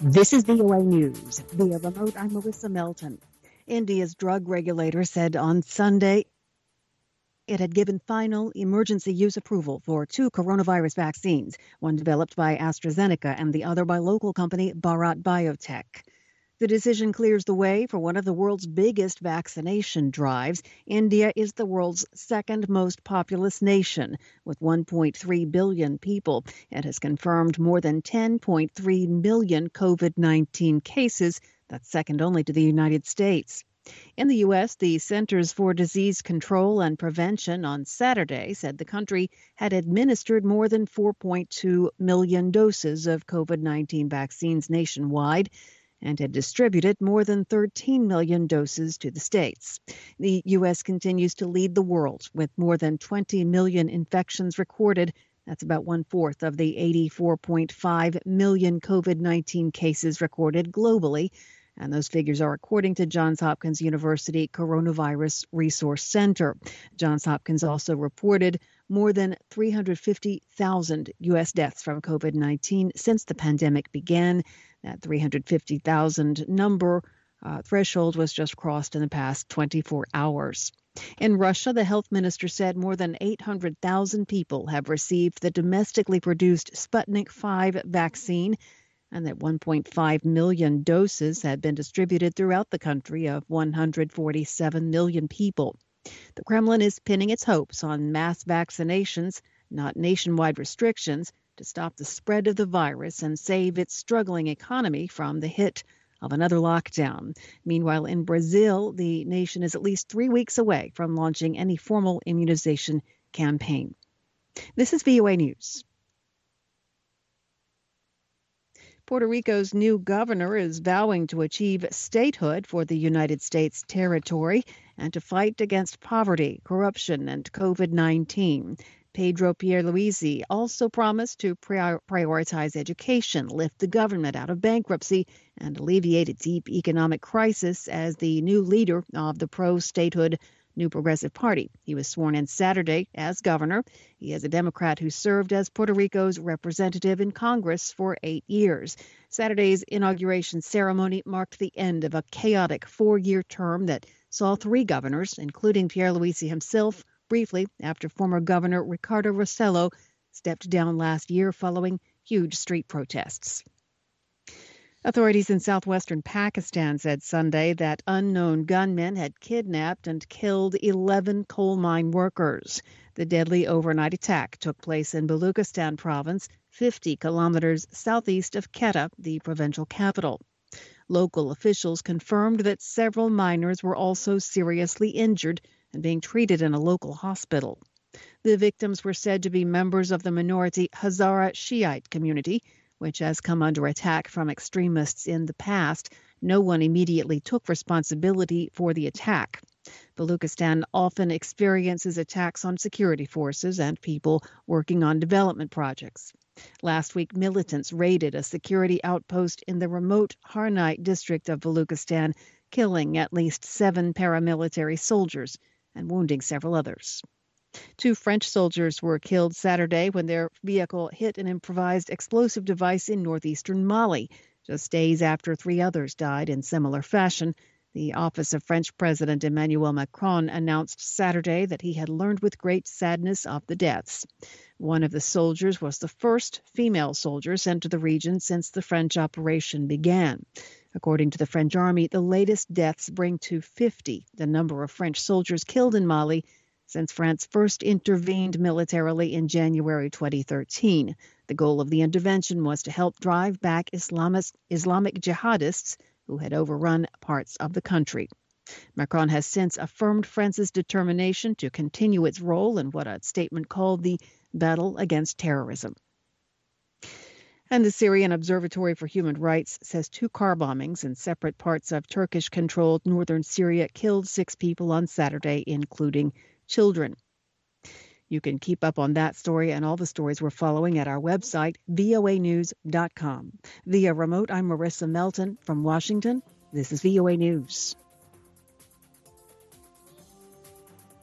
This is VOA News. Via remote, I'm Marissa Melton. India's drug regulator said on Sunday it had given final emergency use approval for two coronavirus vaccines, one developed by AstraZeneca and the other by local company Bharat Biotech. The decision clears the way for one of the world's biggest vaccination drives. India is the world's second most populous nation, with 1.3 billion people. It has confirmed more than 10.3 million COVID-19 cases. That's second only to the United States. In the U.S., the Centers for Disease Control and Prevention on Saturday said the country had administered more than 4.2 million doses of COVID-19 vaccines nationwide and had distributed more than 13 million doses to the states. The U.S. continues to lead the world with more than 20 million infections recorded. That's about one-fourth of the 84.5 million COVID-19 cases recorded globally. And those figures are according to Johns Hopkins University Coronavirus Resource Center. Johns Hopkins also reported more than 350,000 U.S. deaths from COVID-19 since the pandemic began. That 350,000 number threshold was just crossed in the past 24 hours. In Russia, the health minister said more than 800,000 people have received the domestically produced Sputnik V vaccine, and that 1.5 million doses had been distributed throughout the country of 147 million people. The Kremlin is pinning its hopes on mass vaccinations, not nationwide restrictions, to stop the spread of the virus and save its struggling economy from the hit of another lockdown. Meanwhile, in Brazil, the nation is at least 3 weeks away from launching any formal immunization campaign. This is VOA News. Puerto Rico's new governor is vowing to achieve statehood for the United States territory and to fight against poverty, corruption, and COVID-19. Pedro Pierluisi also promised to prioritize education, lift the government out of bankruptcy, and alleviate a deep economic crisis as the new leader of the pro-statehood New Progressive Party. He was sworn in Saturday as governor. He is a Democrat who served as Puerto Rico's representative in Congress for 8 years. Saturday's inauguration ceremony marked the end of a chaotic 4-year term that saw 3 governors, including Pierluisi himself, briefly after former Governor Ricardo Rossello stepped down last year following huge street protests. Authorities in southwestern Pakistan said Sunday that unknown gunmen had kidnapped and killed 11 coal mine workers. The deadly overnight attack took place in Baluchistan province, 50 kilometers southeast of Quetta, the provincial capital. Local officials confirmed that several miners were also seriously injured and being treated in a local hospital. The victims were said to be members of the minority Hazara Shiite community, which has come under attack from extremists in the past. No one immediately took responsibility for the attack. Baluchistan often experiences attacks on security forces and people working on development projects. Last week, militants raided a security outpost in the remote Harnai district of Baluchistan, killing at least 7 paramilitary soldiers and wounding several others. 2 French soldiers were killed Saturday when their vehicle hit an improvised explosive device in northeastern Mali, just days after 3 others died in similar fashion. The office of French President Emmanuel Macron announced Saturday that he had learned with great sadness of the deaths. One of the soldiers was the first female soldier sent to the region since the French operation began. According to the French army, the latest deaths bring to 50 the number of French soldiers killed in Mali since France first intervened militarily in January 2013. The goal of the intervention was to help drive back Islamic jihadists who had overrun parts of the country. Macron has since affirmed France's determination to continue its role in what a statement called the battle against terrorism. And the Syrian Observatory for Human Rights says 2 car bombings in separate parts of Turkish-controlled northern Syria killed 6 people on Saturday, including children. You can keep up on that story and all the stories we're following at our website, voanews.com. Via remote, I'm Marissa Melton from Washington. This is VOA News.